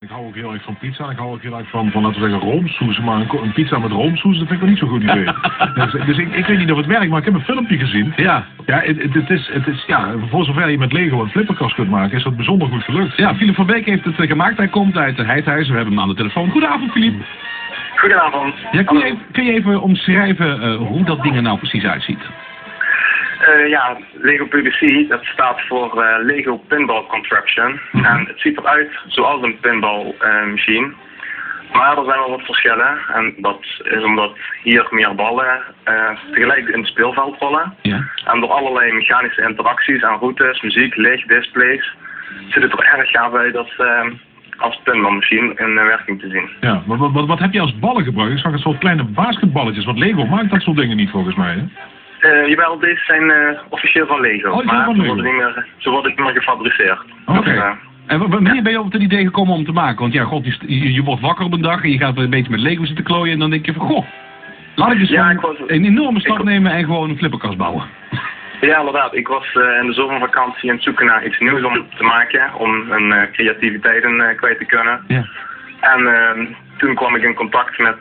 Ik hou ook heel erg van pizza en ik hou ook heel erg van laten we zeggen, roomsoes. Maar een pizza met roomsoes, dat vind ik wel niet zo'n goed idee. dus ik weet niet of het werkt, maar ik heb een filmpje gezien. Ja. Ja, het is, voor zover je met Lego een flipperkast kunt maken, is dat bijzonder goed gelukt. Ja, Philip van Beek heeft het gemaakt. Hij komt uit Heidhuizen. We hebben hem aan de telefoon. Goedenavond, Philip. Goedenavond. Ja, kun je even omschrijven hoe dat ding er nou precies uitziet? Ja, Lego PDC, dat staat voor Lego Pinball Contraption. En het ziet eruit zoals een pinballmachine. Maar er zijn wel wat verschillen. En dat is omdat hier meer ballen tegelijk in het speelveld rollen. Ja. En door allerlei mechanische interacties en routes, muziek, licht, displays, ziet het er erg gaaf uit als pinballmachine in werking te zien. Ja, maar wat heb je als ballen gebruikt? Ik zag een soort kleine basketballetjes, want Lego maakt dat soort dingen niet volgens mij, hè? Jawel, deze zijn officieel van Lego, Oh, maar van ze Lego. worden niet meer gefabriceerd. Oké. Dus, En wanneer ben je op het idee gekomen om te maken? Want ja, god, je wordt wakker op een dag en je gaat een beetje met Lego zitten klooien en dan denk je van, goh, laat ik eens een enorme stap nemen en gewoon een flipperkast bouwen. Ja, inderdaad. Ik was in de zomervakantie aan het zoeken naar iets nieuws om te maken, om mijn creativiteit kwijt te kunnen. Ja. En toen kwam ik in contact met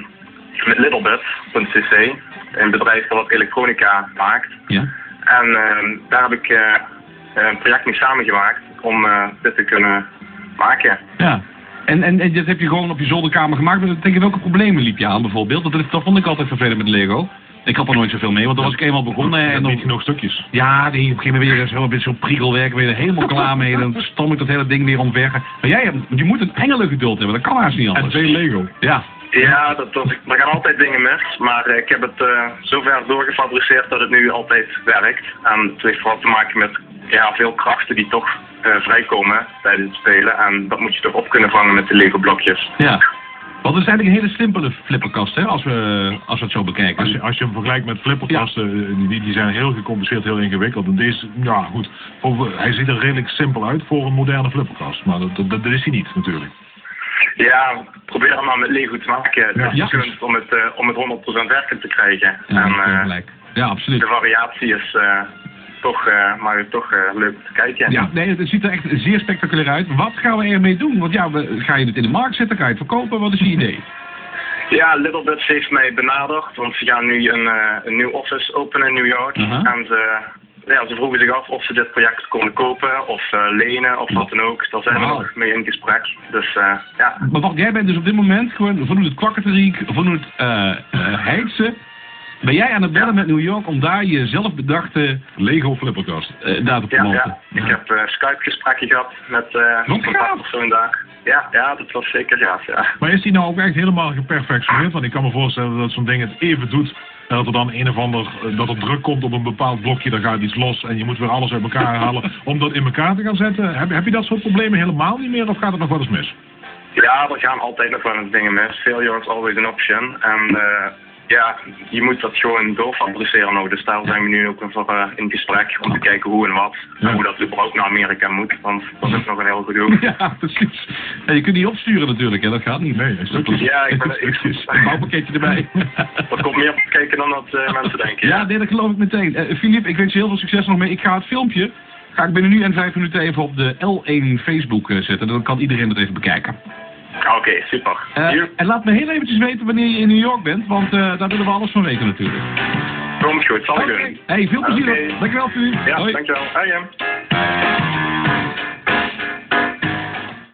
littlebit.cc, een bedrijf dat wat elektronica maakt. Ja. En daar heb ik een project mee samengemaakt om dit te kunnen maken. Ja. En dat heb je gewoon op je zolderkamer gemaakt. Maar tegen welke problemen liep je aan bijvoorbeeld? Dat vond ik altijd vervelend met Lego. Ik had er nooit zoveel mee, want dan was ik eenmaal begonnen en dan... Niet genoeg stukjes. Ja, die op een gegeven moment weer een beetje zo'n prikkelwerk, weer helemaal klaar mee. Dan stom ik dat hele ding weer omver. Maar je moet een engelengeduld hebben, dat kan haast niet anders. En veel Lego. Ja. Ja, er gaan altijd dingen mis, maar ik heb het zover doorgefabriceerd dat het nu altijd werkt. En het heeft vooral te maken met veel krachten die toch vrijkomen tijdens het spelen. En dat moet je toch op kunnen vangen met de Lego blokjes. Ja. Want het is eigenlijk een hele simpele flipperkast, hè, als we het zo bekijken. Als je hem vergelijkt met flipperkasten, die zijn heel gecompliceerd, heel ingewikkeld. En deze, ja goed, hij ziet er redelijk simpel uit voor een moderne flipperkast. Maar dat is hij niet, natuurlijk. Ja, probeer hem maar met Lego te maken. Ja. Het is kunst om het 100% werkend te krijgen. Ja, en gelijk. Ja, absoluut. de variatie is toch leuk om te kijken. Ja, nee, het ziet er echt zeer spectaculair uit. Wat gaan we ermee doen? Want ja, ga je het in de markt zetten? Ga je het verkopen? Wat is je idee? Ja, Littlebit heeft mij benaderd, want ze gaan nu een nieuw office openen in New York. En ze vroegen zich af of ze dit project konden kopen of lenen of wat dan ook. Daar zijn we nog mee in gesprek. Dus ja. Maar wacht, jij bent dus op dit moment gewoon vanuit het Kwakketeriek, vanuit Heidse. Ben jij aan het bellen met New York om daar je zelfbedachte Lego flipperkast. daar te promoten? Ja. Ik heb Skype-gesprekken gehad met een contactpersoon daar. Ja, dat was zeker gaaf, ja. Maar is die nou ook echt helemaal geperfectioneerd? Want ik kan me voorstellen dat zo'n ding het even doet en dat er dan een of ander, dat er druk komt op een bepaald blokje, dan gaat iets los en je moet weer alles uit elkaar halen om dat in elkaar te gaan zetten. Heb je dat soort problemen helemaal niet meer of gaat het nog wel eens mis? Ja, er gaan altijd nog wel eens dingen mis. Failure is always an option. En ja, je moet dat gewoon doorfabriceren nog. Dus daar zijn we nu ook voor in gesprek om te kijken hoe en wat. En hoe dat überhaupt naar Amerika moet, want dat is nog een heel gedoe. Ja, precies. En je kunt die opsturen natuurlijk, hè? Dat gaat niet. Nee, stukjes. Ja, ik ben een bouwpakketje erbij. Er komt meer op kijken dan dat mensen denken. Ja, nee, dat geloof ik meteen. Philip, ik wens je heel veel succes nog mee. Ik ga het filmpje, binnen nu en 5 minuten even op de L1 Facebook zetten. Dan kan iedereen het even bekijken. Oké, super. En laat me heel eventjes weten wanneer je in New York bent, want daar willen we alles van weten natuurlijk. Komt goed, zal ik doen. Hey, veel plezier. Dankjewel, Philip. Ja, dankjewel. Hoi.